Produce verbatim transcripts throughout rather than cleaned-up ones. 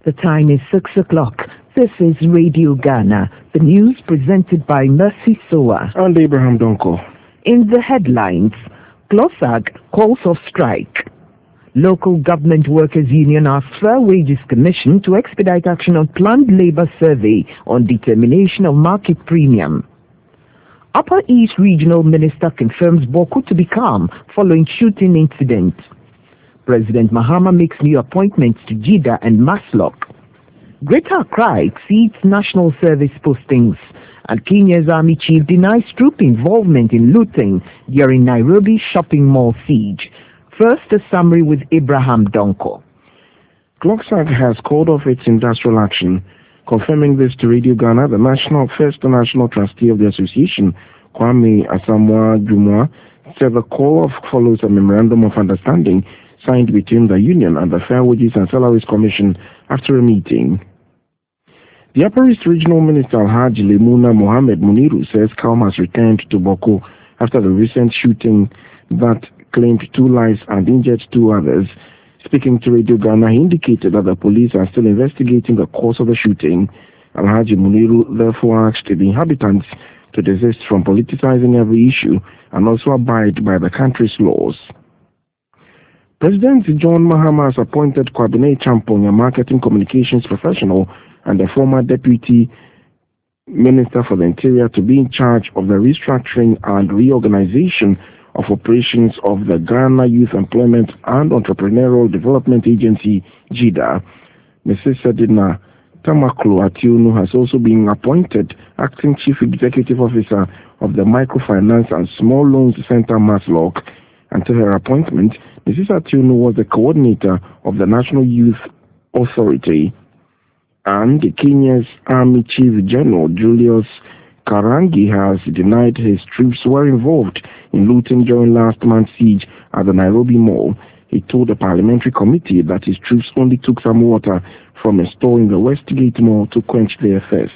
The time is six o'clock. This is Radio Ghana, the news presented by Mercy Soa and Abraham Donko. In the headlines, CLOSAG calls off strike. Local Government Workers Union asks Fair Wages Commission to expedite action on planned labor survey on determination of market premium. Upper East Regional Minister confirms Bawku to be calm following shooting incident. President Mahama makes new appointments to Jeddah and Maslock. Greater Accra exceeds national service postings, and Kenya's army chief denies troop involvement in looting during Nairobi shopping mall siege. First, a summary with Abraham Donko. CLOSAG has called off its industrial action. Confirming this to Radio Ghana, the national first national trustee of the association, Kwame Asamoah Jumwa, said the call-off follows a memorandum of understanding signed between the union and the Fair Wages and Salaries Commission after a meeting. The Upper East Regional Minister Alhaji Lemuna Mohammed Muniru says calm has returned to Bawku after the recent shooting that claimed two lives and injured two others. Speaking to Radio Ghana, he indicated that the police are still investigating the cause of the shooting. Alhaji Muniru therefore asked the inhabitants to desist from politicizing every issue and also abide by the country's laws. President John Mahama has appointed Kwabena Champong, a marketing communications professional and a former deputy minister for the interior, to be in charge of the restructuring and reorganization of operations of the Ghana Youth Employment and Entrepreneurial Development Agency, JIDA. Missus Sedina Tamaklo Atiunu has also been appointed acting chief executive officer of the Microfinance and Small Loans Center, Maslock. Until her appointment, Missus Atiunu was the coordinator of the National Youth Authority. And Kenya's Army Chief General Julius Karangi has denied his troops were involved in looting during last month's siege at the Nairobi Mall. He told the parliamentary committee that his troops only took some water from a store in the Westgate Mall to quench their thirst.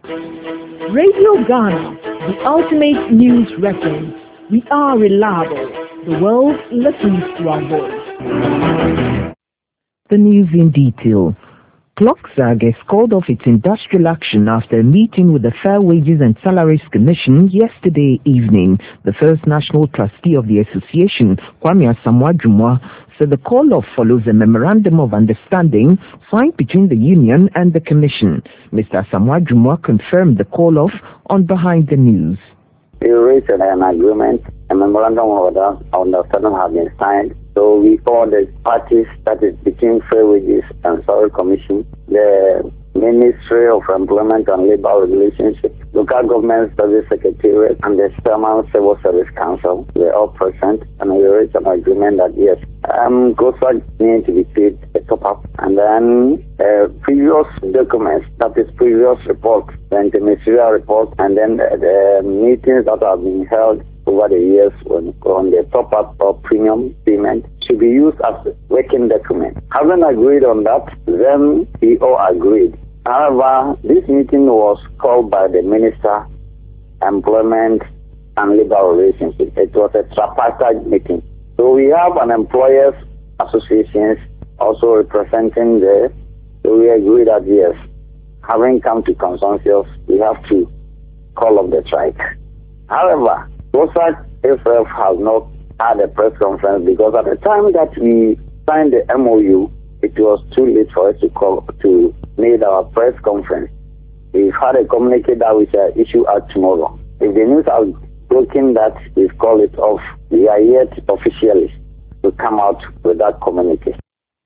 Radio Ghana, the ultimate news reference. We are reliable. The world listens to our voice. The news in detail. CLOSAG has called off its industrial action after a meeting with the Fair Wages and Salaries Commission yesterday evening. The first national trustee of the association, Kwame Asamoah Jumwa, said the call-off follows a memorandum of understanding signed between the union and the commission. Mister Asamoah Jumwa confirmed the call-off on Behind the News. We reached an agreement, a memorandum of understanding has been signed. So we call the parties, that is between Fair Wages and Salary Commission, the Ministry of Employment and Labour Relationship, Local Government Service Secretariat, and the Chairman Civil Service Council. They're all present, and we reached an agreement that yes, um, CLOSAG need to be paid a top-up, and then uh, previous documents, that is previous reports, the interministerial report, and then the, the meetings that have been held over the years when, on the top-up or premium payment should be used as a working document. Having agreed on that, then we all agreed. However, this meeting was called by the Minister, Employment and Labour Relations. It was a tripartite meeting. So we have an employers associations also representing the, so we agreed that yes, having come to consensus, we have to call off the strike. However, CLOSAG itself has not had a press conference because at the time that we signed the M O U, it was too late for us to call to make our press conference. We've had a communique that we shall issue out tomorrow. If the news are broken that we've called it off, we are yet officially to come out with that communique.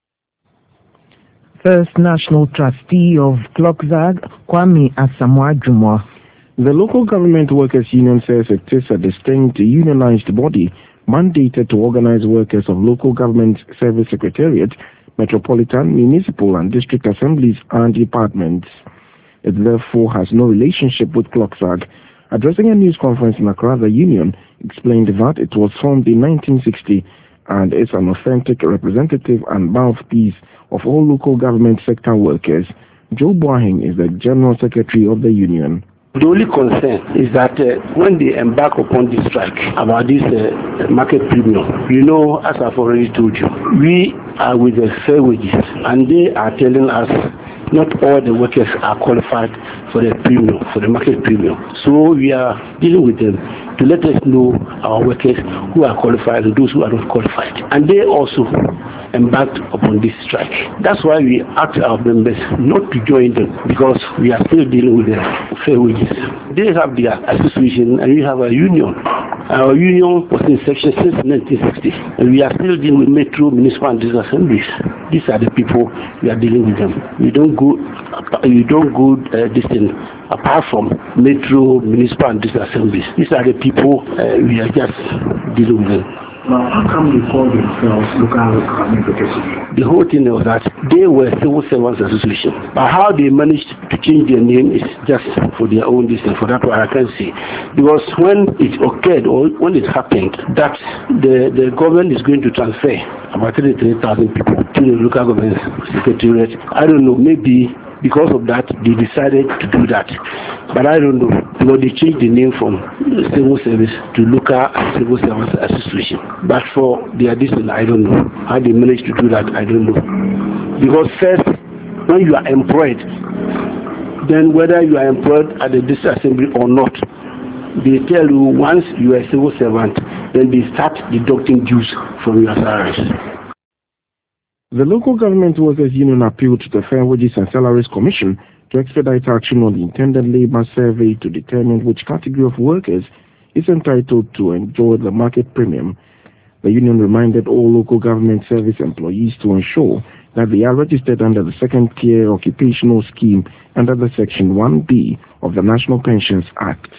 First National Trustee of CLOSAG, Kwame Asamoah Jumwa. The Local Government Workers Union says it is a distinct unionized body mandated to organize workers of local government service secretariat, metropolitan, municipal and district assemblies and departments. It therefore has no relationship with CLOSAG. Addressing a news conference in Accra, the union explained that it was formed in nineteen sixty and is an authentic representative and mouthpiece of all local government sector workers. Joe Boahing is the General Secretary of the union. The only concern is that uh, when they embark upon this strike about this uh, market premium, you know, as I've already told you, we are with the Fair Wages and they are telling us not all the workers are qualified for the premium, for the market premium. So we are dealing with them to let us know our workers who are qualified and those who are not qualified. And they also embarked upon this strike. That's why we ask our members not to join them, because we are still dealing with their fair wages. They have their association and we have a union. Our union was in section since nineteen sixty, and we are still dealing with metro, municipal and district assemblies. These are the people we are dealing with them. We don't go, you don't go uh, this thing apart from metro, municipal and district assemblies. These are the people uh, we are just dealing with them. Now, how come they call themselves local government workers? The whole thing was that they were Civil Servants Association. But how they managed to change their name is just for their own distance. For that one I can't say. Because when it occurred or when it happened that the, the government is going to transfer about thirty-three thousand people to the local government secretariat, I don't know, maybe because of that, they decided to do that. But I don't know, because they changed the name from Civil Service to Local Civil Service Association. But for their distance, I don't know. How they managed to do that, I don't know. Because first, when you are employed, then whether you are employed at the district assembly or not, they tell you once you are a civil servant, then they start deducting dues from your salaries. The Local Government Workers Union appealed to the Fair Wages and Salaries Commission to expedite action on the intended labor survey to determine which category of workers is entitled to enjoy the market premium. The union reminded all local government service employees to ensure that they are registered under the second tier occupational scheme under the Section one B of the National Pensions Act.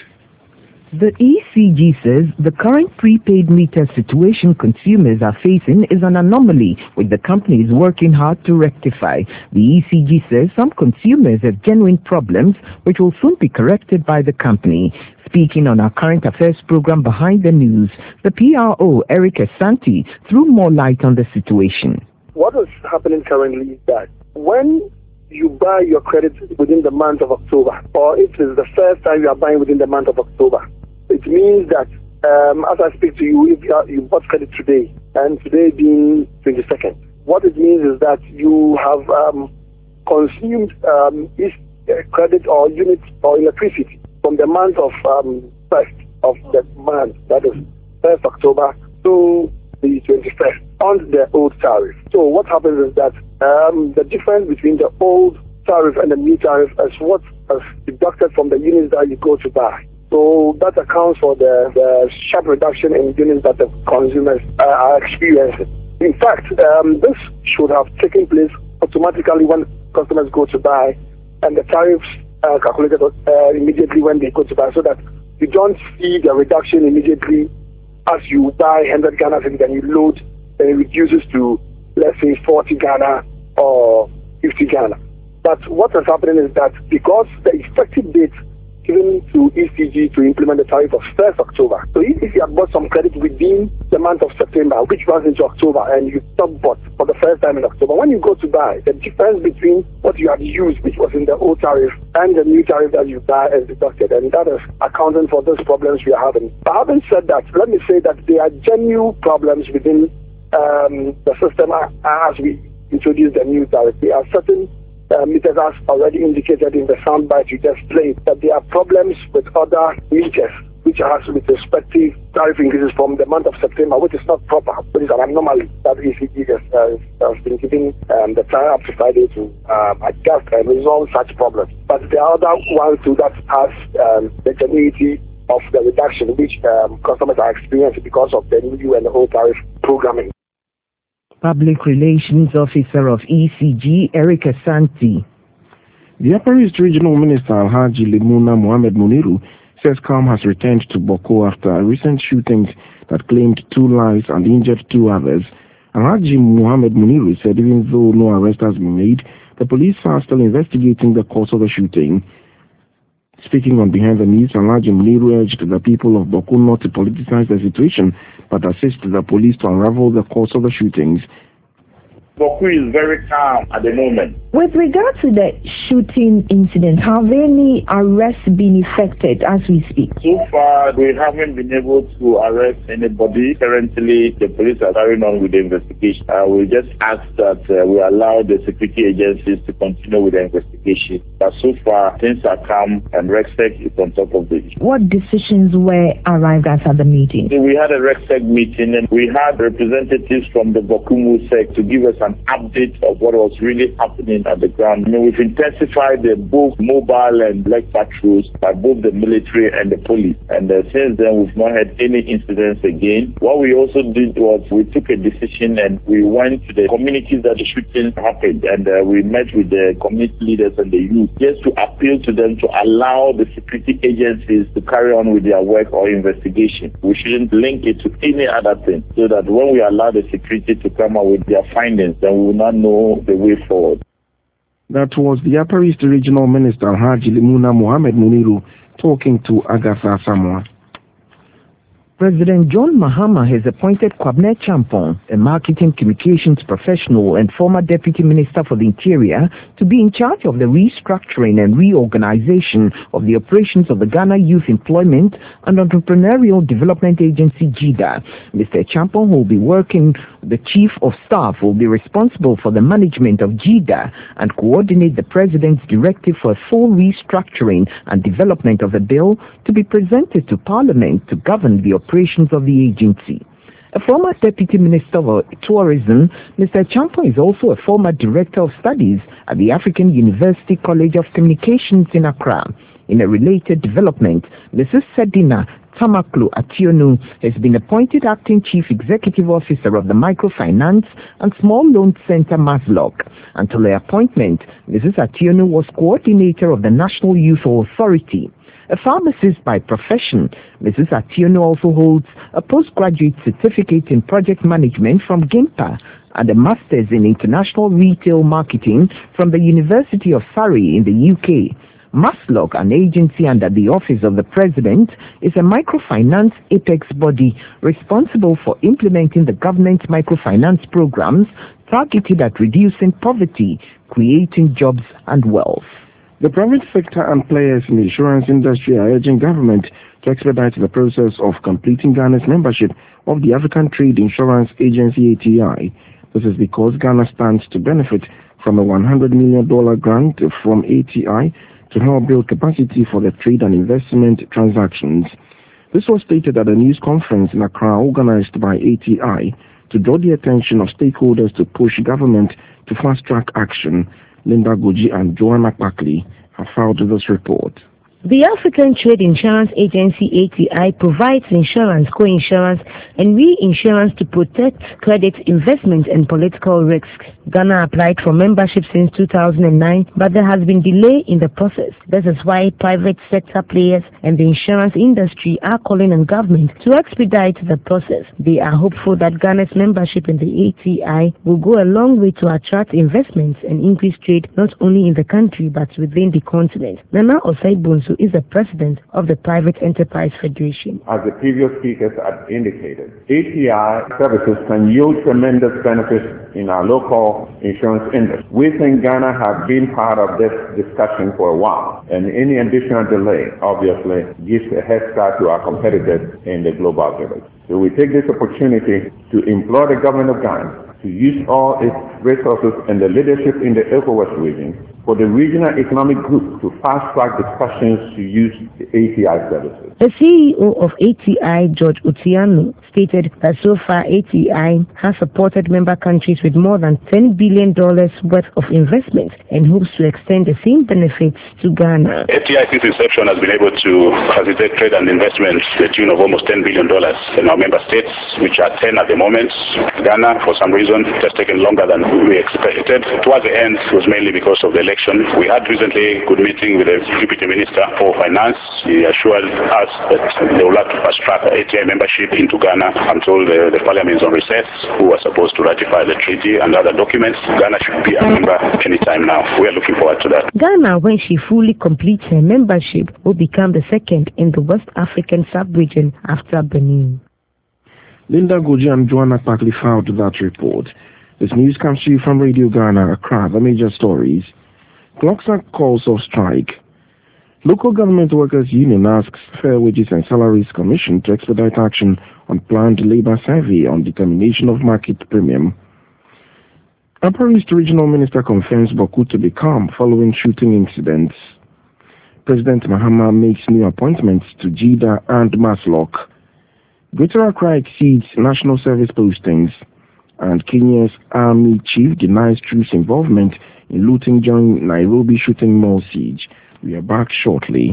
The E C G says the current prepaid meter situation consumers are facing is an anomaly, which the company is working hard to rectify. The E C G says some consumers have genuine problems, which will soon be corrected by the company. Speaking on our current affairs program Behind the News, the P R O, Eric Asante, threw more light on the situation. What is happening currently is that when you buy your credit within the month of October, or if it is the first time you are buying within the month of October, it means that um, as I speak to you, if you, are, you bought credit today, and today being twenty-second, what it means is that you have um, consumed um, this uh, credit or units or electricity from the month of um, first of the month, that is first October to the twenty-first, on the old tariff. So what happens is that um, the difference between the old tariff and the new tariff is what is deducted from the units that you go to buy. So that accounts for the, the sharp reduction in units that the consumers uh, are experiencing. In fact, um, this should have taken place automatically when customers go to buy, and the tariffs are calculated uh, immediately when they go to buy, so that you don't see the reduction immediately as you buy one hundred Ghana and then you load, then it reduces to, let's say, forty Ghana or fifty Ghana. But what is happening is that because the effective date given to E C G to implement the tariff of first October. So if you have bought some credit within the month of September, which runs into October, and you stop bought for the first time in October, when you go to buy, the difference between what you had used, which was in the old tariff, and the new tariff that you buy is deducted, and that is accounting for those problems we are having. But having said that, let me say that there are genuine problems within um, the system as we introduce the new tariff. There are certain Uh, meters has already indicated in the soundbite you just played that there are problems with other meters which has with respective tariff increases from the month of September, which is not proper, which is an anomaly that E C G has, uh, has been giving um, the time up to Friday to um, adjust and resolve such problems. But there are other ones too that has um, the genuinity of the reduction which um, customers are experiencing because of the new and the old tariff programming. Public Relations Officer of E C G, Eric Asante. The Upper East Regional Minister Alhaji Limuna Mohamed Muniru says calm has returned to Boko after recent shootings that claimed two lives and injured two others. Alhaji Mohamed Muniru said even though no arrest has been made, the police are still investigating the cause of the shooting. Speaking on Behind the News, Alhaji Muniru urged the people of Boko not to politicize the situation, but assist the police to unravel the cause of the shootings. Boku is very calm at the moment. With regard to the shooting incident, have any arrests been effected as we speak? So far, we haven't been able to arrest anybody. Currently, the police are carrying on with the investigation. Uh, we just ask that uh, we allow the security agencies to continue with the investigation. But so far, things are calm and RECSEC is on top of the issue. What decisions were arrived at at the meeting? We had a RECSEC meeting and we had representatives from the Bokumu sec to give us an update of what was really happening at the ground. I mean, we've intensified the both mobile and leg patrols by both the military and the police. And uh, since then, we've not had any incidents again. What we also did was we took a decision and we went to the communities that the shooting happened. And uh, we met with the community leaders and the youth just to appeal to them to allow the security agencies to carry on with their work or investigation. We shouldn't link it to any other thing, so that when we allow the security to come out with their findings, then we will not know the way forward. That was the Upper East Regional Minister Haji Limuna Mohamed Muniru talking to Agatha Samoa. President John Mahama has appointed Kwabena Champong, a marketing communications professional and former Deputy Minister for the Interior, to be in charge of the restructuring and reorganization of the operations of the Ghana Youth Employment and Entrepreneurial Development Agency, GIDA. Mister Champong, who will be working the Chief of Staff, will be responsible for the management of GIDA and coordinate the President's directive for a full restructuring and development of the bill to be presented to Parliament to govern the operations of the agency. A former Deputy Minister of Tourism, Mister Champong is also a former Director of Studies at the African University College of Communications in Accra. In a related development, Missus Sedina Tamaklu Ationu has been appointed Acting Chief Executive Officer of the Microfinance and Small Loan Center, MASLOC. Until her appointment, Missus Ationu was Coordinator of the National Youth Authority. A pharmacist by profession, Missus Ationu also holds a postgraduate certificate in project management from GIMPA and a master's in international retail marketing from the University of Surrey in the U K. MASLOC, an agency under the Office of the President, is a microfinance apex body responsible for implementing the government's microfinance programs targeted at reducing poverty, creating jobs and wealth. The private sector and players in the insurance industry are urging government to expedite the process of completing Ghana's membership of the African Trade Insurance Agency, A T I. This is because Ghana stands to benefit from a one hundred million dollars grant from A T I to help build capacity for the trade and investment transactions. This was stated at a news conference in Accra organized by A T I to draw the attention of stakeholders to push government to fast-track action. Linda Goji and Joanna Buckley have filed this report. The African Trade Insurance Agency, A T I, provides insurance, co-insurance, and reinsurance to protect credit, investment, and political risks. Ghana applied for membership since two thousand nine, but there has been delay in the process. This is why private sector players and the insurance industry are calling on government to expedite the process. They are hopeful that Ghana's membership in the A T I will go a long way to attract investments and increase trade not only in the country but within the continent. Nana Osei-Bonsu is the president of the Private Enterprise Federation. As the previous speakers had indicated, A T I services can yield tremendous benefits in our local insurance industry. We think Ghana has been part of this discussion for a while, and any additional delay obviously gives a head start to our competitors in the global village. So we take this opportunity to implore the government of Ghana to use all its resources and the leadership in the ECOWAS region for the regional economic group to fast-track discussions to use the A T I services. The C E O of A T I, George Otiano, stated that so far A T I has supported member countries with more than ten billion dollars worth of investment and hopes to extend the same benefits to Ghana. A T I since inception has been able to facilitate trade and investment to the tune of almost ten billion dollars in our member states, which are ten at the moment. Ghana, for some reason, it has taken longer than we expected. Towards the end, it was mainly because of the election. We had recently a good meeting with the Deputy Minister for Finance. He assured us that they would like to fast-track A T I membership into Ghana until the, the Parliament is on recess, who are supposed to ratify the treaty and other documents. Ghana should be a member anytime now. We are looking forward to that. Ghana, when she fully completes her membership, will become the second in the West African sub-region after Benin. Linda Goji and Joanna Buckley filed that report. This news comes to you from Radio Ghana, Accra. The major stories. CLOCSAC calls off strike. Local Government Workers Union asks Fair Wages and Salaries Commission to expedite action on planned labour survey on determination of market premium. Upper East Regional Minister confirms Boku to be calm following shooting incidents. President Mahama makes new appointments to Jida and Maslock. Greater Accra exceeds national service postings. And Kenya's army chief denies truce involvement in looting during Nairobi shooting mall siege. We are back shortly.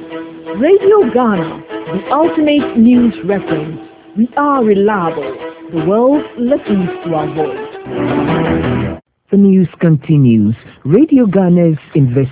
Radio Ghana, the ultimate news reference. We are reliable. The world listens to our voice. The news continues. Radio Ghana's invest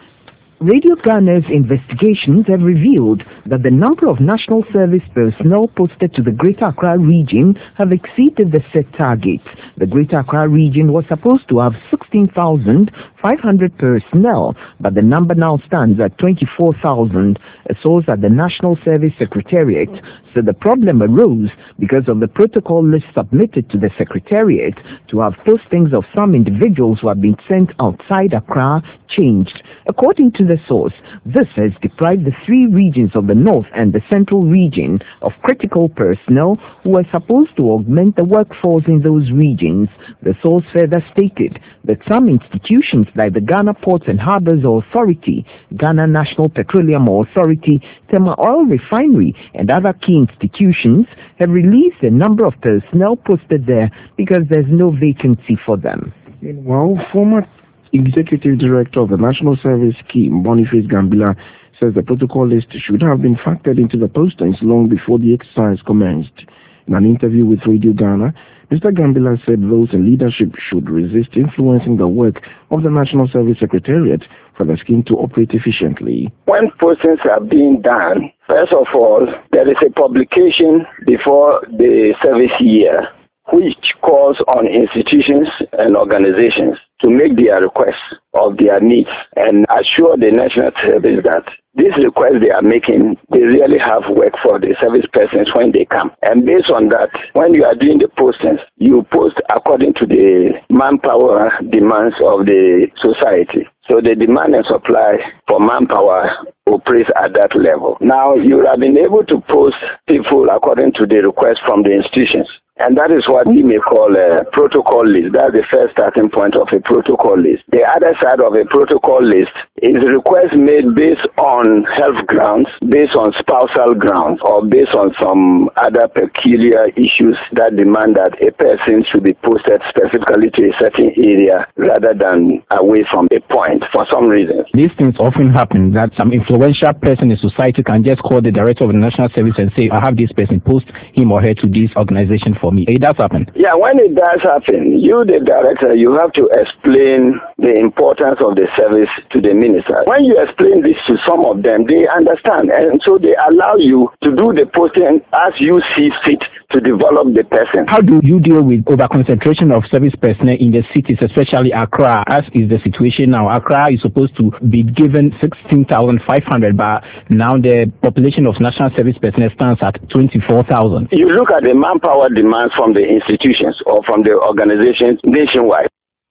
Radio Ghana's investigations have revealed that the number of national service personnel posted to the Greater Accra region have exceeded the set target. The Greater Accra region was supposed to have sixteen thousand five hundred personnel, but the number now stands at twenty-four thousand. A source at the National Service Secretariat said the problem arose because of the protocol list submitted to the Secretariat to have postings of some individuals who have been sent outside Accra changed. According to the source, this has deprived the three regions of the North and the Central region of critical personnel who were supposed to augment the workforce in those regions. The source further stated that some institutions like the Ghana Ports and Harbours Authority, Ghana National Petroleum Authority, Tema Oil Refinery, and other key institutions have released a number of personnel posted there because there's no vacancy for them. Meanwhile, former Executive Director of the National Service Scheme, Boniface Gambila, says the protocol list should have been factored into the postings long before the exercise commenced. In an interview with Radio Ghana, Mister Gambila said those in leadership should resist influencing the work of the National Service Secretariat for the scheme to operate efficiently. When postings are being done, first of all, there is a publication before the service year which calls on institutions and organizations to make their requests of their needs and assure the national service that these requests they are making, they really have work for the service persons when they come. And based on that, when you are doing the postings, you post according to the manpower demands of the society. So the demand and supply for manpower operates at that level. Now, you have been able to post people according to the request from the institutions. And that is what we may call a protocol list. That's the first starting point of a protocol list. The other side of a protocol list is requests made based on health grounds, based on spousal grounds, or based on some other peculiar issues that demand that a person should be posted specifically to a certain area rather than away from a point for some reason. These things often happen that some influential person in society can just call the director of the National Service and say, I have this person, post him or her to this organization for me. It does happen. Yeah, when it does happen, you, the director, you have to explain the importance of the service to the minister. When you explain this to some of them, they understand, and so they allow you to do the posting as you see fit to develop the person. How do you deal with over-concentration of service personnel in the cities, especially Accra, as is the situation now? Accra is supposed to be given sixteen thousand five hundred, but now the population of national service personnel stands at twenty-four thousand. You look at the manpower demands from the institutions or from the organizations nationwide.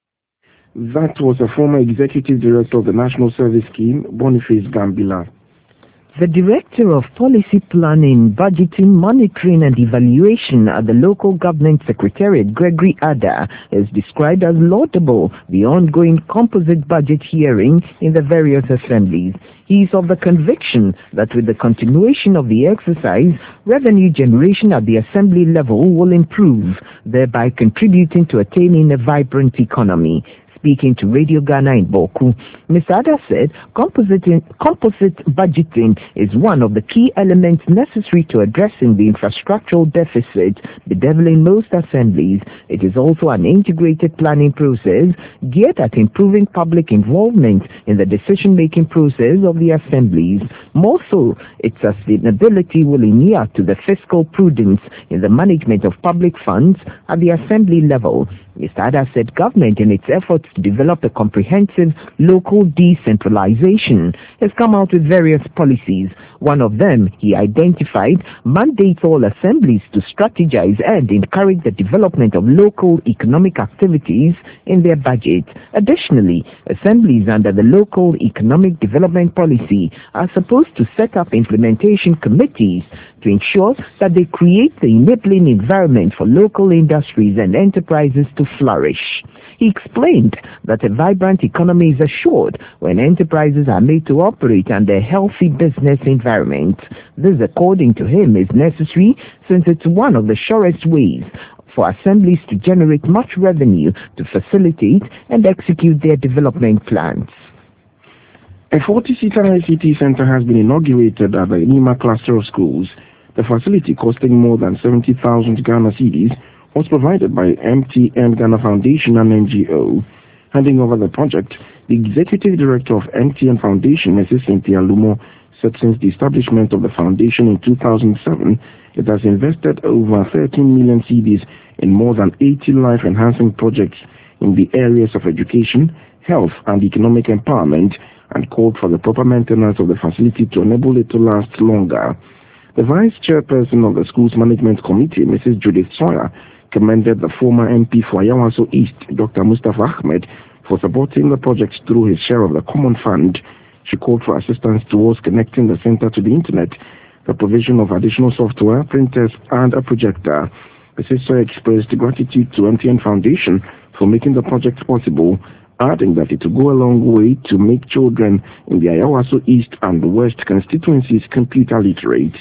That was a former executive director of the National Service Scheme, Boniface Gambila. The Director of Policy Planning, Budgeting, Monitoring and Evaluation at the Local Government Secretariat, Gregory Ada, has described as laudable the ongoing composite budget hearing in the various assemblies. He is of the conviction that with the continuation of the exercise, revenue generation at the assembly level will improve, thereby contributing to attaining a vibrant economy. Speaking to Radio Ghana in Boku, Mister Ada said composite, composite budgeting is one of the key elements necessary to addressing the infrastructural deficit bedeviling most assemblies. It is also an integrated planning process geared at improving public involvement in the decision-making process of the assemblies. More so, its sustainability will inure to the fiscal prudence in the management of public funds at the assembly level. Mister Ada said government in its efforts to develop a comprehensive local decentralization, has come out with various policies. One of them, he identified, mandates all assemblies to strategize and encourage the development of local economic activities in their budget. Additionally, assemblies under the Local Economic Development Policy are supposed to set up implementation committees to ensure that they create the enabling environment for local industries and enterprises to flourish. He explained that a vibrant economy is assured when enterprises are made to operate under a healthy business environment. This, according to him, is necessary since it's one of the surest ways for assemblies to generate much revenue to facilitate and execute their development plans. A forty-seater I C T center has been inaugurated at the Nima cluster of schools. The facility, costing more than seventy thousand Ghana cedis, was provided by M T N Ghana Foundation and N G O. Handing over the project, the Executive Director of M T N Foundation, Missus Cynthia Lumo, said since the establishment of the foundation in two thousand seven, it has invested over thirteen million cedis in more than eighty life-enhancing projects in the areas of education, health, and economic empowerment, and called for the proper maintenance of the facility to enable it to last longer. The Vice Chairperson of the Schools Management Committee, Missus Judith Sawyer, commended the former M P for Ayawaso East, Doctor Mustafa Ahmed, for supporting the project through his share of the common fund. She called for assistance towards connecting the center to the internet, the provision of additional software, printers, and a projector. Missus Sawyer expressed gratitude to M T N Foundation for making the project possible, adding that it will go a long way to make children in the Ayawaso East and West constituencies computer literate.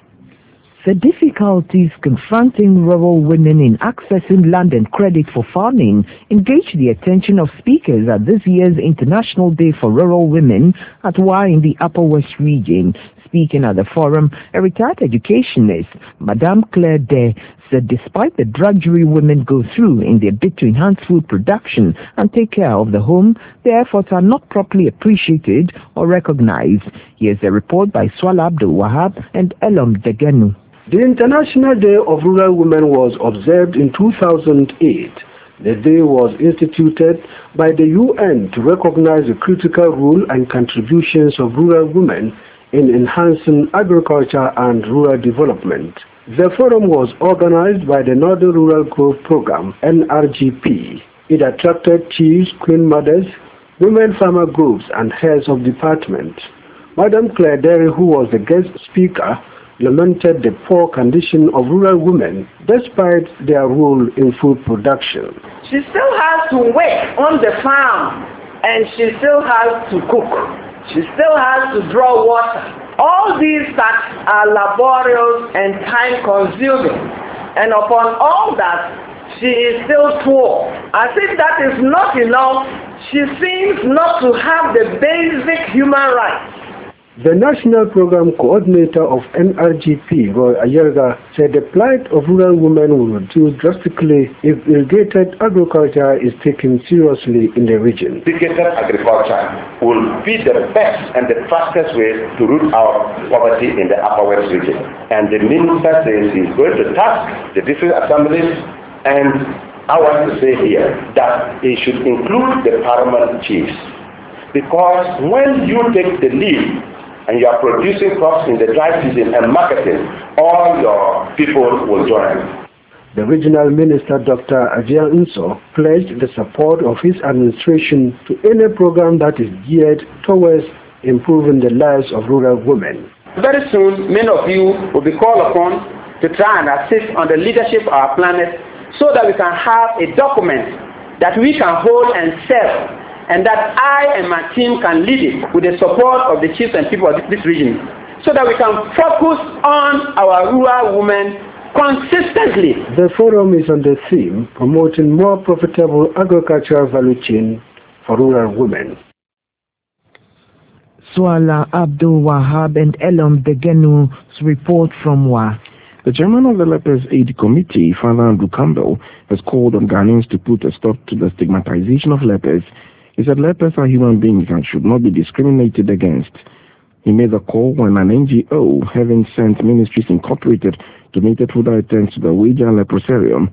The difficulties confronting rural women in accessing land and credit for farming engaged the attention of speakers at this year's International Day for Rural Women at Wa in the Upper West region. Speaking at the forum, a retired educationist, Madame Claire De, said despite the drudgery women go through in their bid to enhance food production and take care of the home, their efforts are not properly appreciated or recognized. Here's a report by Swala Abdul Wahab and Elom Degenu. The International Day of Rural Women was observed in two thousand eight. The day was instituted by the U N to recognize the critical role and contributions of rural women in enhancing agriculture and rural development. The forum was organized by the Northern Rural Growth Program, N R G P. It attracted chiefs, queen mothers, women farmer groups, and heads of department. Madam Claire Derry, who was the guest speaker, lamented the poor condition of rural women despite their role in food production. She still has to work on the farm and she still has to cook. She still has to draw water. All these tasks are laborious and time consuming, and upon all that she is still poor. As if that is not enough, she seems not to have the basic human rights. The National Program Coordinator of N R G P, Roy Ayerga, said the plight of rural women will reduce drastically if irrigated agriculture is taken seriously in the region. Irrigated agriculture will be the best and the fastest way to root out poverty in the Upper West region. And the Minister says he's going to task the district assemblies, and I want to say here that it should include the paramount chiefs. Because when you take the lead, and you are producing crops in the dry season and marketing, all your people will join. The regional minister, Doctor Ajay Nso, pledged the support of his administration to any program that is geared towards improving the lives of rural women. Very soon, many of you will be called upon to try and assist on the leadership of our planet so that we can have a document that we can hold and sell, and that I and my team can lead it with the support of the chiefs and people of this region, so that we can focus on our rural women consistently. The forum is on the theme promoting more profitable agricultural value chain for rural women. Swala Abdul Wahab and Elom Degenu's report from Wa. The chairman of the Lepers Aid Committee, Father Andrew Campbell, has called on Ghanaians to put a stop to the stigmatization of lepers. He said lepers are human beings and should not be discriminated against. He made the call when an N G O, having sent Ministries Incorporated, donated food items to the Ouija Leprosarium,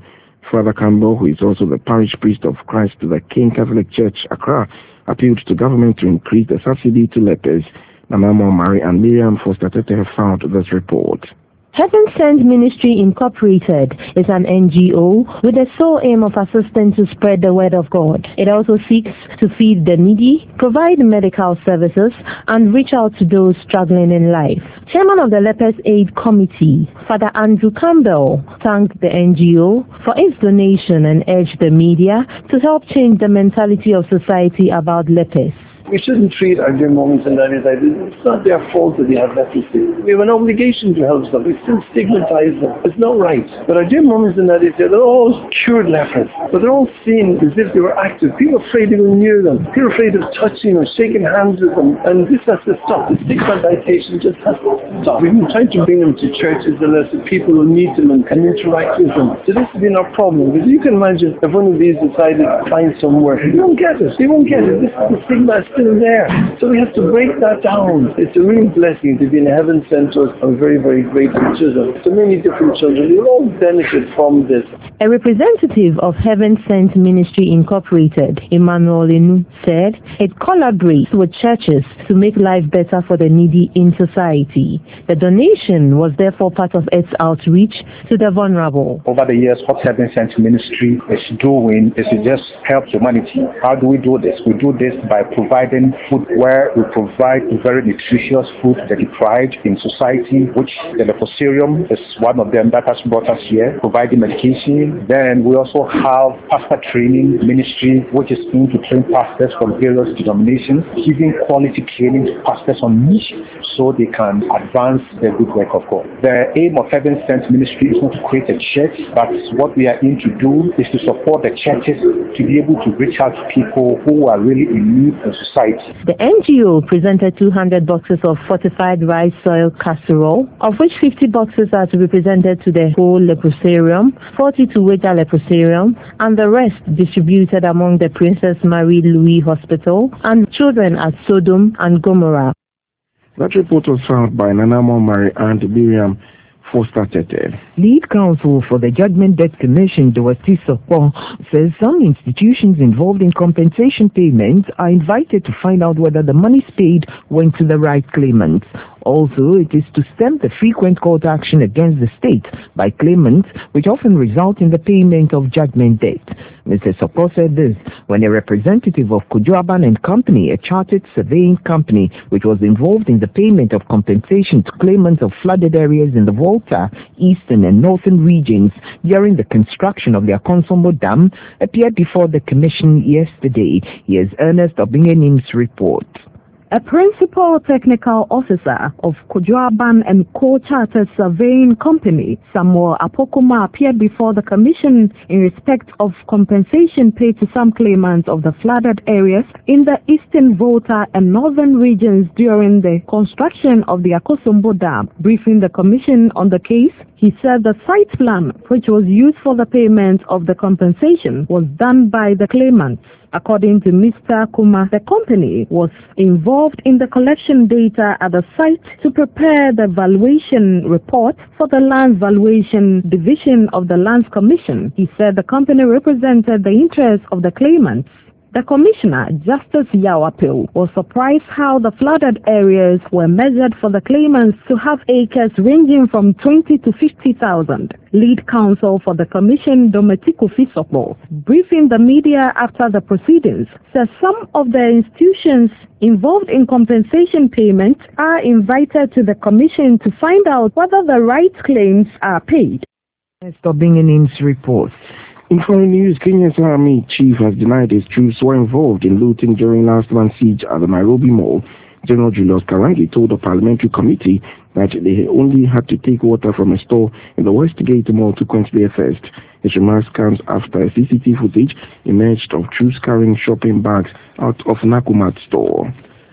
Father Campbell, who is also the parish priest of Christ the King Catholic Church, Accra, appealed to government to increase the subsidy to lepers. Nana Mary and Miriam Foster Tete have found this report. Heaven Sent Ministry Incorporated is an N G O with the sole aim of assisting to spread the word of God. It also seeks to feed the needy, provide medical services, and reach out to those struggling in life. Chairman of the Lepers Aid Committee, Father Andrew Campbell, thanked the N G O for its donation and urged the media to help change the mentality of society about lepers. We shouldn't treat our dear moms and daddies like this. It's not their fault that they have leprosy. We have an obligation to help them. We still stigmatize them. It's not right. But our dear moms and daddies, they're all cured lepers. But they're all seen as if they were active. People are afraid to go near them. People are afraid of touching or shaking hands with them. And this has to stop. The stigmatization just has to stop. We've been trying to bring them to churches and let the people who need them and can interact with them. So this has been our problem. Because you can imagine if one of these decided to find some work, they won't get it. They won't get it. This is the stigma still there. So we have to break that down. It's a real blessing to be in a Heaven Sent us of very, very great children. So many different children. They all benefit from this. A representative of Heaven Sent Ministry Incorporated, Emmanuel Inu, said it collaborates with churches to make life better for the needy in society. The donation was therefore part of its outreach to the vulnerable. Over the years, what Heaven Sent Ministry is doing is to just help humanity. How do we do this? We do this by providing food, where we provide very nutritious food to the deprived in society, which the Leprosarium is one of them that has brought us here, providing medication. Then we also have pastor training ministry, which is aimed to train pastors from various denominations, giving quality training to pastors on niche so they can advance the good work of God. The aim of Heaven Sent Ministry is not to create a church, but what we are aimed to do is to support the churches to be able to reach out to people who are really in need in society. The N G O presented two hundred boxes of fortified rice soil casserole, of which fifty boxes are to be presented to the whole Leprosarium, forty to Weta Leprosarium, and the rest distributed among the Princess Marie Louis Hospital and children at Sodom and Gomorrah. That report was found by Nana Mary and Miriam Foster Tete. Lead counsel for the Judgment Debt Commission, Dewati Sokpo, says some institutions involved in compensation payments are invited to find out whether the monies paid went to the right claimants. Also, it is to stem the frequent court action against the state by claimants, which often result in the payment of judgment debt. Mister Sokpo said this when a representative of Kojoaban and Company, a chartered surveying company, which was involved in the payment of compensation to claimants of flooded areas in the Volta, Eastern and Northern regions during the construction of the Akonsombo Dam, appeared before the commission yesterday. Here's Ernest Obingenim's report. A principal technical officer of Kojoaban and Co-Chartered Surveying Company, Samuel Apokuma, appeared before the commission in respect of compensation paid to some claimants of the flooded areas in the Eastern Volta and Northern regions during the construction of the Akosombo Dam. Briefing the commission on the case, he said the site plan, which was used for the payment of the compensation, was done by the claimants. According to Mister Kuma, the company was involved in the collection data at the site to prepare the valuation report for the Land Valuation Division of the Lands Commission. He said the company represented the interests of the claimants. The Commissioner, Justice Yawapil, was surprised how the flooded areas were measured for the claimants to have acres ranging from twenty to fifty thousand. Lead counsel for the Commission, Dometico Fisopo, briefing the media after the proceedings, says some of the institutions involved in compensation payment are invited to the Commission to find out whether the right claims are paid. Stopping in report. In foreign news, Kenya's army chief has denied his troops were involved in looting during last month's siege at the Nairobi Mall. General Julius Karangi told the parliamentary committee that they only had to take water from a store in the Westgate Mall to quench their thirst. His remarks comes after a C C T V footage emerged of troops carrying shopping bags out of Nakumatt store.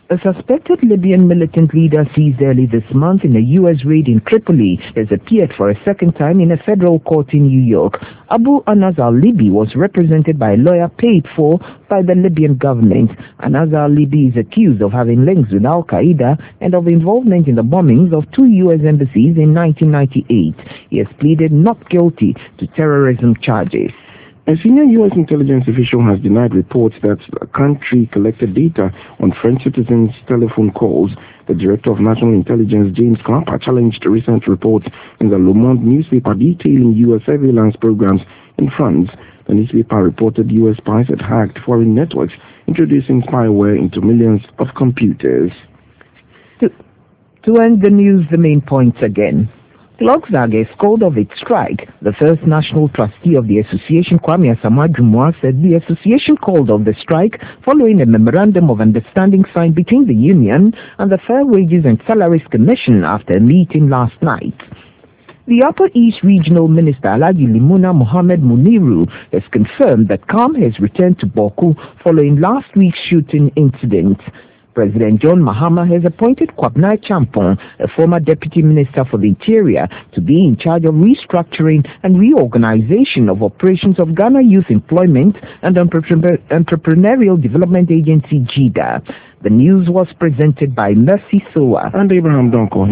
A suspected Libyan militant leader seized early this month in a U S raid in Tripoli has appeared for a second time in a federal court in New York. Abu Anas al-Libi was represented by a lawyer paid for by the Libyan government. Anas al-Libi is accused of having links with Al-Qaeda and of involvement in the bombings of two U S embassies in nineteen ninety-eight. He has pleaded not guilty to terrorism charges. A senior U S intelligence official has denied reports that the country collected data on French citizens' telephone calls. The director of national intelligence, James Clapper, challenged recent reports in the Le Monde newspaper detailing U S surveillance programs in France. The newspaper reported U S spies had hacked foreign networks, introducing spyware into millions of computers. To, to end the news, the main points again. Cloxag has called off its strike. The first national trustee of the association, Kwame Asamoah Jumwa, said the association called off the strike following a memorandum of understanding signed between the union and the Fair Wages and Salaries Commission after a meeting last night. The Upper East Regional Minister, Alhaji Limuna Mohammed Muniru, has confirmed that calm has returned to Boku following last week's shooting incident. President John Mahama has appointed Kwabena Champong, a former Deputy Minister for the Interior, to be in charge of restructuring and reorganization of operations of Ghana Youth Employment and Entrepreneurial Development Agency, GIDA. The news was presented by Mercy Soa and Abraham Donko.